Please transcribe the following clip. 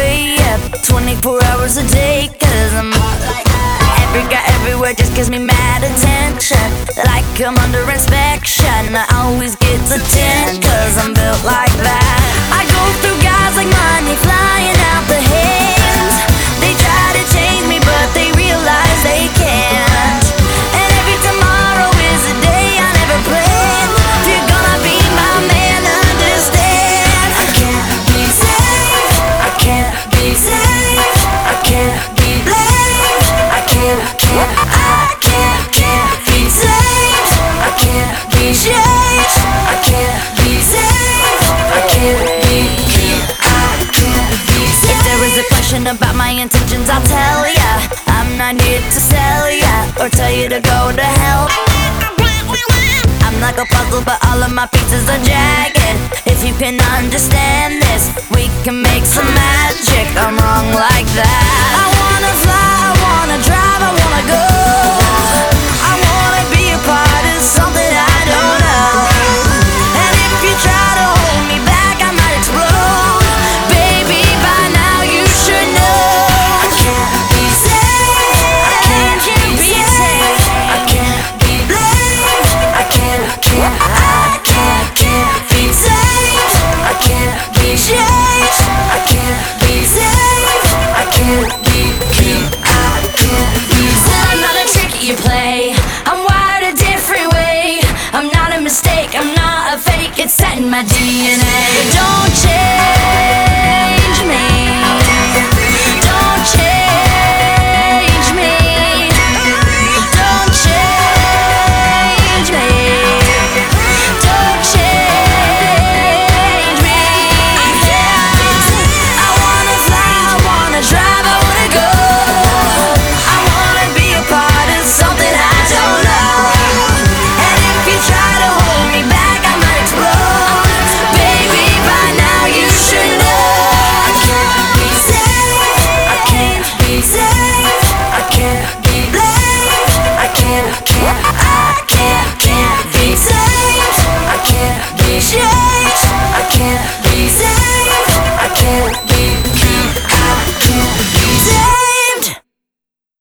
way up 24 hours a day, cause I'm hot like that. Every guy everywhere just gives me mad attention, like I'm under inspection. I always get the 10, cause I'm built like that. I go through guys like money flying out the hands. They try to change me but they realize they can't. And every tomorrow is a day I never planned. If you're gonna be my man, understand. I can't be safe, I can't be safe, I can't be blamed. I can't be safe, I can't be safe, I can't be safe, I can't be safe. If there is a question about my intentions, I'll tell ya. I'm not here to sell ya or tell you to go to hell. I'm like a puzzle, but all of my pieces are jagged. If you can understand this, we can make some magic. I'm wrong like that.